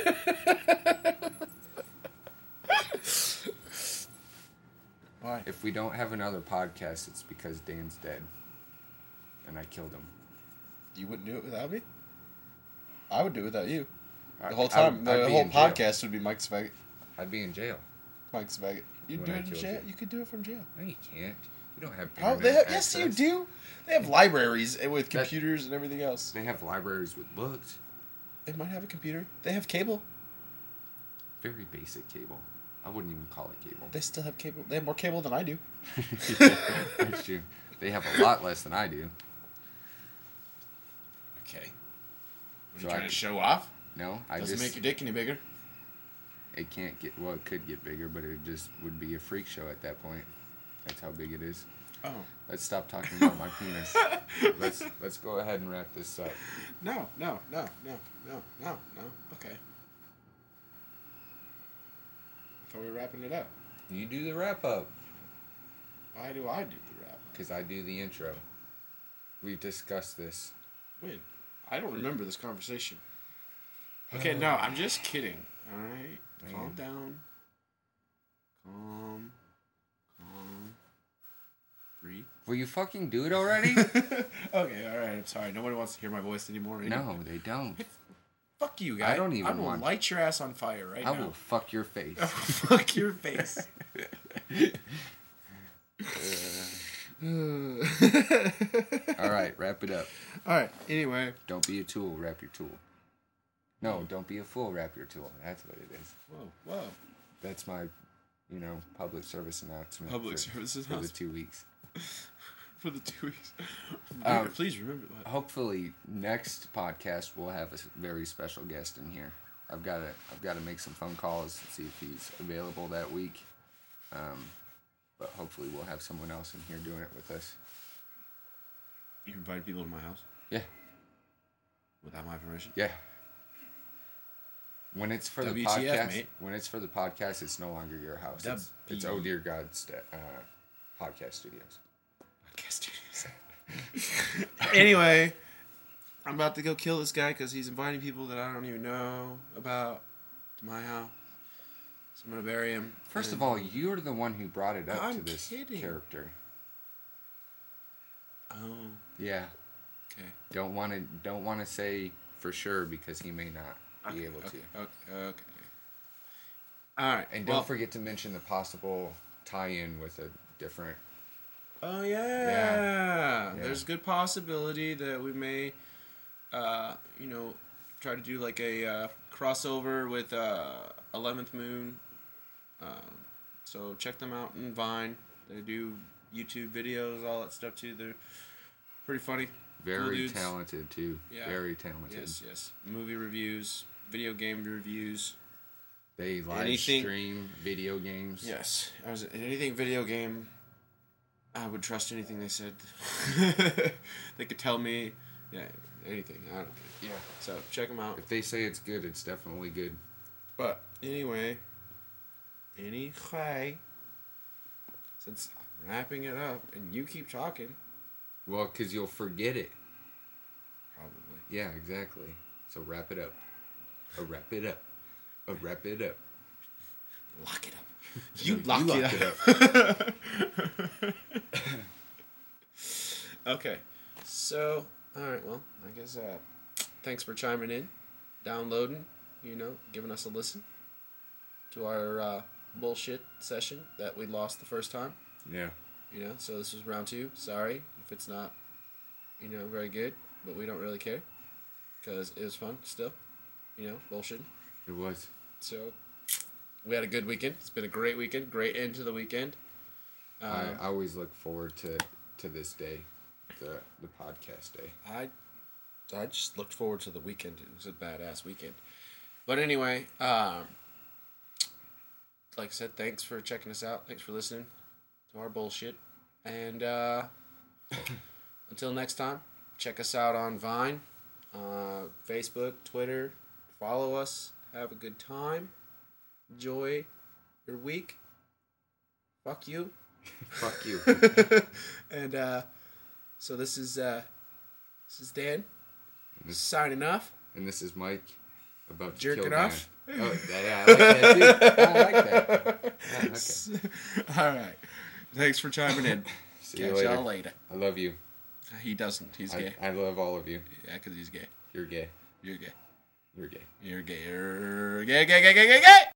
Why? If we don't have another podcast, it's because Dan's dead. And I killed him. You wouldn't do it without me? I would do it without you. The I- whole I'd time, the be whole in jail. podcast would be Mike Spaghet. I'd be in jail. Mike Spaghet. You'd When do I it in killed jail. you. You could do it from jail. No, you can't. You don't have Oh, internet they have, yes, you access. do. They have libraries with That- computers and everything else. They have libraries with books. They might have a computer. They have cable. Very basic cable. I wouldn't even call it cable. They still have cable. They have more cable than I do. That's true. They have a lot less than I do. Okay. So I could- show off? No, I Doesn't just... make your dick any bigger. It can't get... Well, it could get bigger, but it just would be a freak show at that point. That's how big it is. Oh. Let's stop talking about my penis. Let's go ahead and wrap this up. No. Okay. I thought we were wrapping it up. You do the wrap up. Why do I do the rap? Because I do the intro. We've discussed this. When? I don't remember this conversation. Okay, no, I'm just kidding. All right, calm down. Calm. Breathe. Will you fucking do it already? Okay, all right. I'm sorry. Nobody wants to hear my voice anymore. No, they don't. Fuck you, guys. I don't even I'm gonna want- light your ass on fire right I now. will fuck your face. Fuck your face. All right, wrap it up. All right. Anyway. Don't be a tool, wrap your tool. No, don't be a fool, wrap your tool. That's what it is. Whoa. That's my, public service announcement. Public for, service for the announcement. 2 weeks. For the 2 weeks. Please remember that. Hopefully, next podcast we'll have a very special guest in here. I've got to make some phone calls and see if he's available that week. But hopefully we'll have someone else in here doing it with us. You invite people to my house Yeah, without my permission? yeah. When it's for the WTF, podcast, mate. When it's for the podcast, it's no longer your house. It's Oh Dear God podcast studios. Podcast studios. Anyway, I'm about to go kill this guy because he's inviting people that I don't even know about to my house. So I'm gonna bury him. First of all, you're the one who brought it up I'm to this kidding. character. Oh, Yeah. okay. Don't want to say for sure because he may not be able to. Okay. All right. And don't forget to mention the possible tie-in with a different. Oh yeah. Yeah. There's a good possibility that we may, try to do like a crossover with 11th Moon. So check them out in Vine. They do YouTube videos, all that stuff too. They're pretty funny. Cool Very dudes. talented too. Yeah. Very talented. Yes. Movie reviews, video game reviews. They live Anything- stream video games. Yes. Anything video game, I would trust anything they said. They could tell me, anything. I don't care. Yeah. So check them out. If they say it's good, it's definitely good. But anyway, since I'm wrapping it up and you keep talking, Well, because you'll forget it. probably. Yeah, exactly. So wrap it up. Wrap it up. Wrap it up. Lock it up. You lock locked it up. Okay. So, alright, well, I guess thanks for chiming in, downloading, giving us a listen to our bullshit session that we lost the first time. Yeah. So this was round 2. Sorry if it's not, very good, but we don't really care because it was fun still, bullshit. It was. So we had a good weekend. It's been a great weekend, great end to the weekend. I always look forward to this day, the podcast day. I just looked forward to the weekend. It was a badass weekend. But anyway, like I said, thanks for checking us out. Thanks for listening to our bullshit. And until next time, check us out on Vine, Facebook, Twitter. Follow us. Have a good time. Enjoy your week. Fuck you. Fuck you. And so this is Dan signing off. And this is Mike about to Jerking kill off? Dan. Oh, yeah, I like that too. I like that. Yeah, okay. All right. Thanks for chiming in. See you Catch later. y'all later. I love you. He doesn't. He's gay. I love all of you. Yeah, because he's gay. You're gay. You're gay. You're gay. You're gay. You're gay, gay, gay, gay, gay, gay!